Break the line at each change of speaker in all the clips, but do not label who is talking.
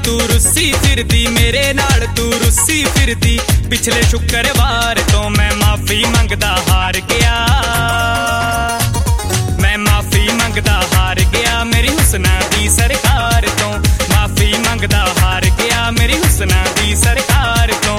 तू रुस्सी फिरदी मेरे नाल तू रुस्सी फिरदी पिछले शुक्रवार तो मैं माफी मंगदा हार गया मैं माफी मंगदा हार गया मेरी हुस्ना दी सरकार तो माफी मंगदा हार गया मेरी हुस्ना दी सरकार तो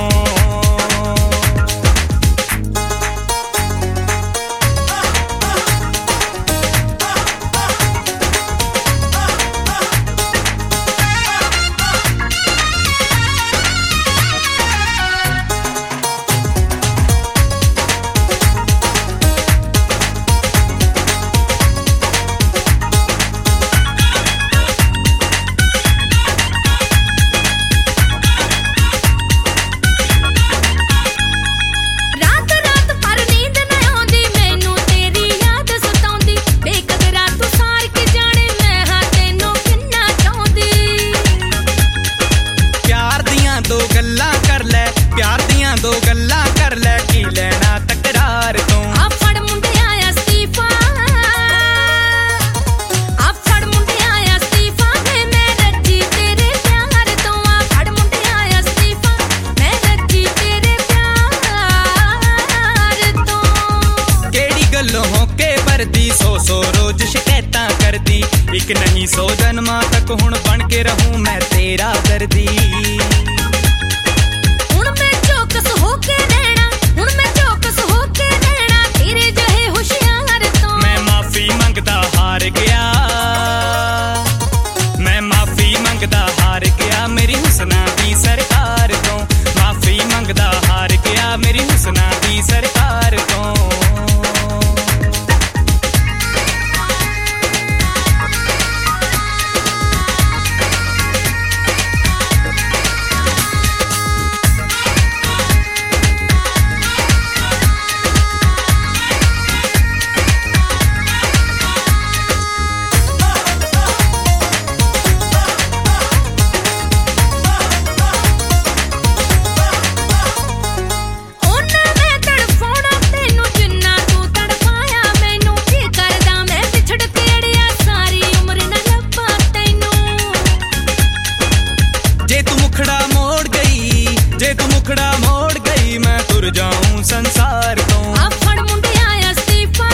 दो गल्ला कर ले की लेना तकरार तो
आ फड़ मुंडे आया स्तीफा आ फड़ मुंडे आया स्तीफा मैं रजी तेरे प्यार तो आ फड़ मुंडे आया स्तीफा मैं रजी तेरे प्यार तो
केड़ी गल्लों होके भरदी सौ रोज शिकायतां करदी एक नहीं 100 जन्मां तक हुण बन के रहूं मैं तेरा दर्दी मेरी हुस्ना दी सरकार तो माफी मंगदा हार गया मेरी हुस्ना दी सरकार तो मुखड़ा मोड़ गई मैं तुर जाऊं संसार तो
आ फड़ मुंडे आया स्तीफा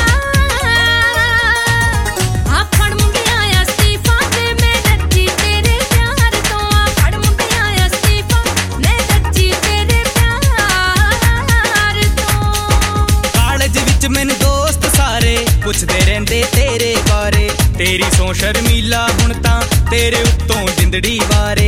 आ फड़ मुंडे आया स्तीफा मैं रजी तेरे प्यार तो आ फड़ मुंडे आया स्तीफा मैं रजी तेरे प्यार तो
कॉलेज विच मैनू दोस्त सारे पुछदे रहंदे तेरे बारे तेरी सो शर्मीला हुण तां तेरे उत्तों जिंदड़ी वारे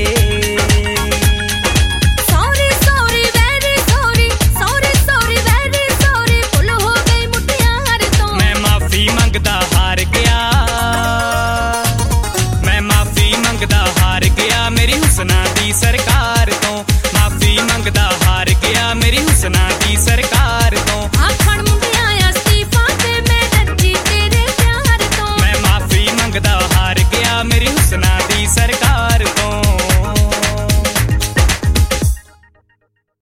मैं माफी मंगदा हार गया मेरी हुस्ना दी सरकार तो